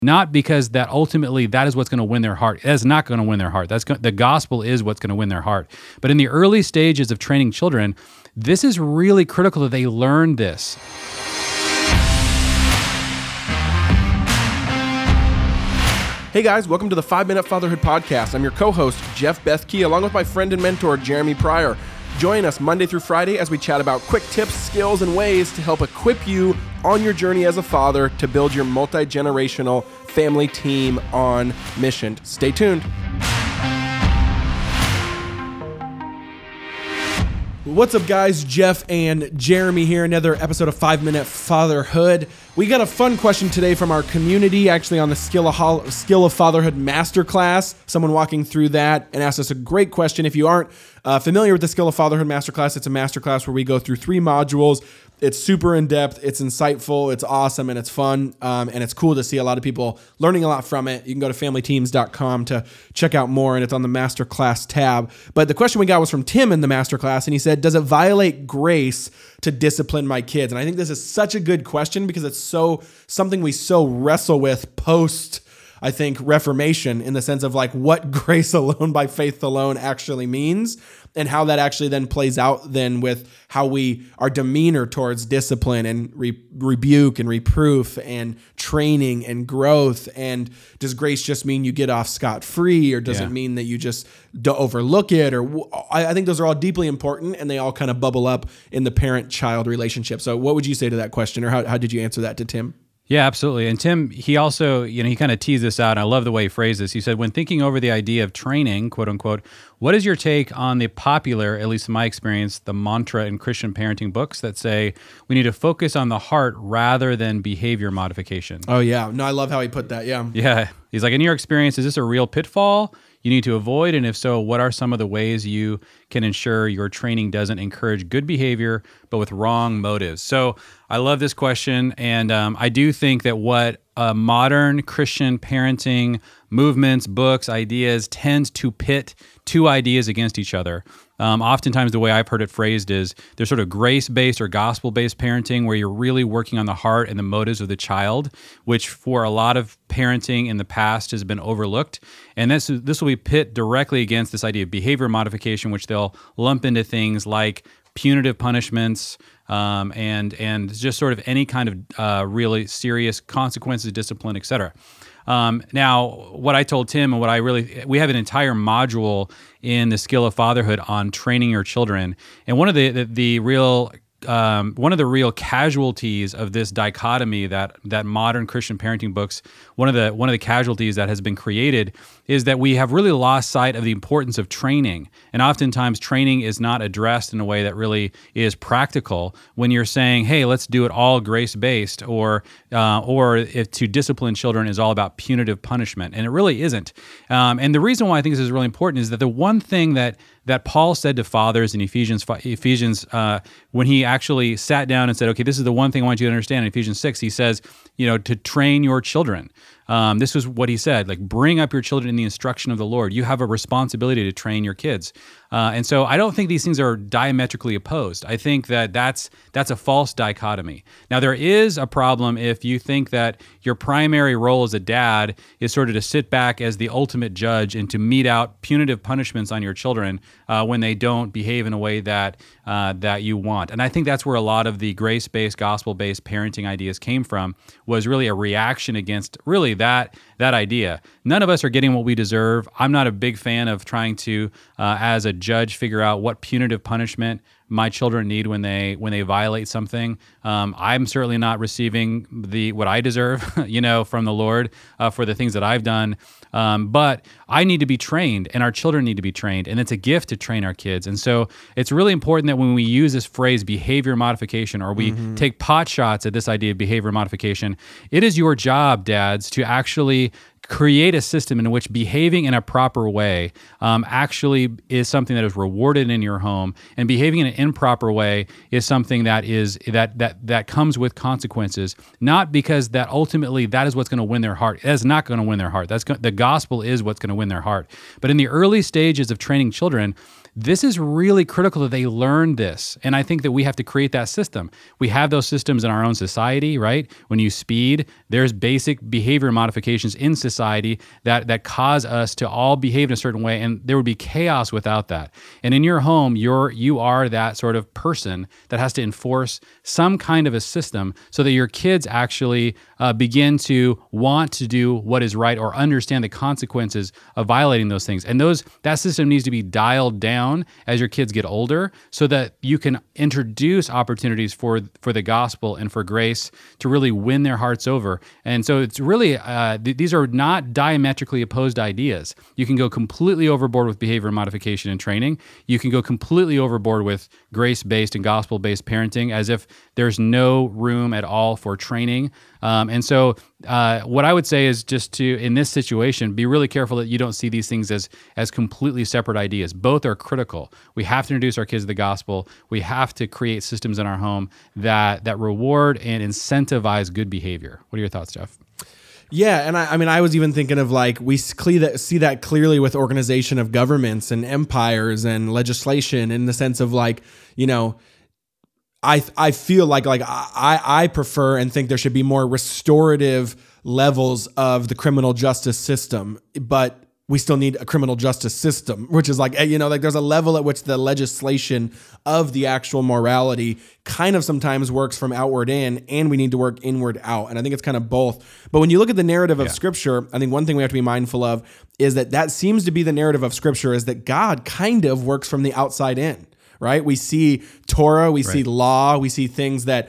not because that ultimately that is what's going to win their heart. That's not going to win their heart. The gospel is what's going to win their heart. But in the early stages of training children, this is really critical that they learn this. Hey guys, welcome to the 5-Minute Fatherhood Podcast. I'm your co-host, Jeff Bethke, along with my friend and mentor, Jeremy Pryor. Join us Monday through Friday as we chat about quick tips, skills, and ways to help equip you on your journey as a father to build your multi-generational family team on mission. Stay tuned. What's up, guys? Jeff and Jeremy here. Another episode of 5-Minute Fatherhood. We got a fun question today from our community, actually on the Skill of Fatherhood Masterclass. Someone walking through that and asked us a great question. If you aren't familiar with the Skill of Fatherhood Masterclass, it's a masterclass where we go through 3 modules. It's super in-depth, it's insightful, it's awesome, and it's fun, and it's cool to see a lot of people learning a lot from it. You can go to familyteams.com to check out more, and it's on the Masterclass tab. But the question we got was from Tim in the Masterclass, and he said, does it violate grace to discipline my kids? And I think this is such a good question because it's something we so wrestle with post, I think, Reformation, in the sense of like what grace alone by faith alone actually means, and how that actually then plays out then with how our demeanor towards discipline and rebuke and reproof and training and growth. And does grace just mean you get off scot-free, or does it mean that you just don't overlook it? Or I think those are all deeply important, and they all kind of bubble up in the parent-child relationship. So what would you say to that question, or how did you answer that to Tim? Yeah, absolutely. And Tim, he also, he kind of teased this out, and I love the way he phrased this. He said, when thinking over the idea of training, quote unquote, what is your take on the popular, at least in my experience, the mantra in Christian parenting books that say we need to focus on the heart rather than behavior modification? Oh, yeah. No, I love how he put that. Yeah. Yeah. He's like, in your experience, is this a real pitfall you need to avoid? And if so, what are some of the ways you can ensure your training doesn't encourage good behavior, but with wrong motives? So I love this question. And I do think that what modern Christian parenting movements, books, ideas tend to pit 2 ideas against each other. Oftentimes the way I've heard it phrased is there's sort of grace-based or gospel-based parenting where you're really working on the heart and the motives of the child, which for a lot of parenting in the past has been overlooked. And this will be pit directly against this idea of behavior modification, which they'll lump into things like punitive punishments, and just sort of any kind of really serious consequences, discipline, et cetera. Now, what I told Tim and we have an entire module in the Skill of Fatherhood on training your children. And one of the real casualties of this dichotomy that modern Christian parenting books, one of the casualties that has been created is that we have really lost sight of the importance of training. And oftentimes training is not addressed in a way that really is practical when you're saying, hey, let's do it all grace-based, or if to discipline children is all about punitive punishment. And it really isn't. And the reason why I think this is really important is that the one thing that Paul said to fathers in Ephesians, when he actually sat down and said, okay, this is the one thing I want you to understand in Ephesians 6, he says, to train your children. This was what he said, like, bring up your children in the instruction of the Lord. You have a responsibility to train your kids. And so I don't think these things are diametrically opposed. I think that that's a false dichotomy. Now, there is a problem if you think that your primary role as a dad is sort of to sit back as the ultimate judge and to mete out punitive punishments on your children when they don't behave in a way that you want. And I think that's where a lot of the grace-based, gospel-based parenting ideas came from, was really a reaction against really that idea. None of us are getting what we deserve. I'm not a big fan of trying to, as a judge, figure out what punitive punishment my children need when they violate something. I'm certainly not receiving what I deserve, from the Lord for the things that I've done. But I need to be trained, and our children need to be trained, and it's a gift to train our kids. And so it's really important that when we use this phrase behavior modification, or we take pot shots at this idea of behavior modification, it is your job, dads, to actually create a system in which behaving in a proper way actually is something that is rewarded in your home, and behaving in an improper way is something that is that comes with consequences. Not because that ultimately that is what's going to win their heart. That is not going to win their heart. The gospel is what's going to win their heart. But in the early stages of training children, this is really critical that they learn this. And I think that we have to create that system. We have those systems in our own society, right? When you speed, there's basic behavior modifications in society that cause us to all behave in a certain way, and there would be chaos without that. And in your home, you are that sort of person that has to enforce some kind of a system so that your kids actually begin to want to do what is right or understand the consequences of violating those things. And that system needs to be dialed down as your kids get older so that you can introduce opportunities for the gospel and for grace to really win their hearts over. And so it's really, these are not diametrically opposed ideas. You can go completely overboard with behavior modification and training. You can go completely overboard with grace-based and gospel-based parenting as if there's no room at all for training. And so what I would say is just to, in this situation, be really careful that you don't see these things as completely separate ideas. Both are critical. We have to introduce our kids to the gospel. We have to create systems in our home that reward and incentivize good behavior. What are your thoughts, Jeff? Yeah, and I was even thinking of like we see that clearly with organization of governments and empires and legislation in the sense of like, I feel like I prefer and think there should be more restorative levels of the criminal justice system, but we still need a criminal justice system, which is like, there's a level at which the legislation of the actual morality kind of sometimes works from outward in, and we need to work inward out. And I think it's kind of both. But when you look at the narrative of Scripture, I think one thing we have to be mindful of is that seems to be the narrative of Scripture, is that God kind of works from the outside in, right? We see Torah, we see law, we see things that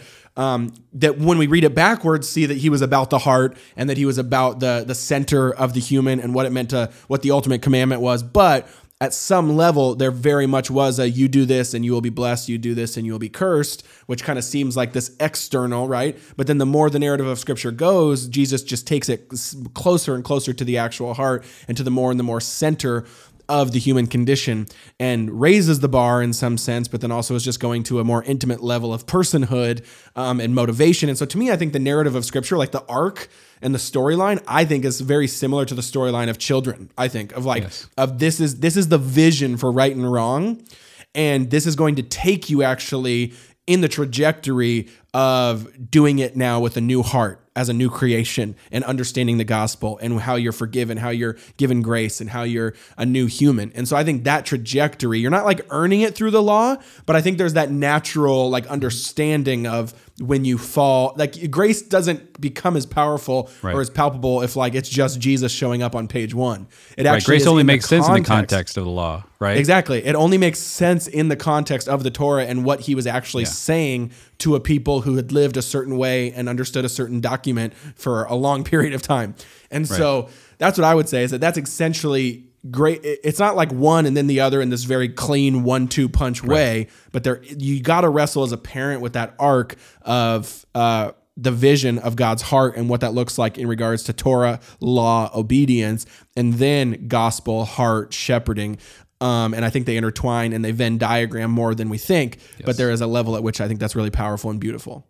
when we read it backwards, see that he was about the heart and that he was about the center of the human and what it meant to, what the ultimate commandment was. But at some level, there very much was a, you do this and you will be blessed, you do this and you will be cursed, which kind of seems like this external, right? But then the more the narrative of Scripture goes, Jesus just takes it closer and closer to the actual heart and to the more and the more center of the human condition, and raises the bar in some sense, but then also is just going to a more intimate level of personhood and motivation. And so to me, I think the narrative of Scripture, like the arc and the storyline, I think is very similar to the storyline of children. I think of like, of this is the vision for right and wrong. And this is going to take you actually in the trajectory of doing it now with a new heart, as a new creation, and understanding the gospel and how you're forgiven, how you're given grace, and how you're a new human. And so I think that trajectory, you're not like earning it through the law, but I think there's that natural like understanding of when you fall, like grace doesn't become as powerful or as palpable if like it's just Jesus showing up on page 1. It actually grace only makes sense in the context of the law, right? Exactly. It only makes sense in the context of the Torah and what he was actually saying to a people who had lived a certain way and understood a certain document for a long period of time. And so that's what I would say, is that that's essentially great. It's not like one and then the other in this very clean 1-2 punch way, but you got to wrestle as a parent with that arc of the vision of God's heart and what that looks like in regards to Torah, law, obedience, and then gospel, heart, shepherding. And I think they intertwine and they Venn diagram more than we think, but there is a level at which I think that's really powerful and beautiful.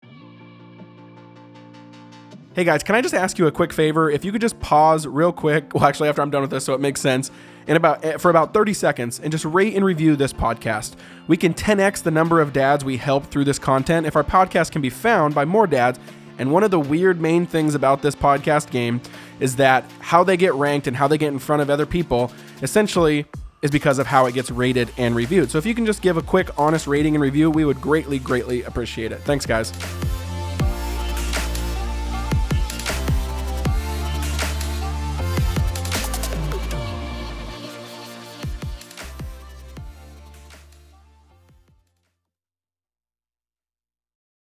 Hey guys, can I just ask you a quick favor? If you could just pause real quick, well actually after I'm done with this so it makes sense, for about 30 seconds and just rate and review this podcast. We can 10x the number of dads we help through this content if our podcast can be found by more dads. And one of the weird main things about this podcast game is that how they get ranked and how they get in front of other people essentially is because of how it gets rated and reviewed. So if you can just give a quick, honest rating and review, we would greatly, greatly appreciate it. Thanks, guys.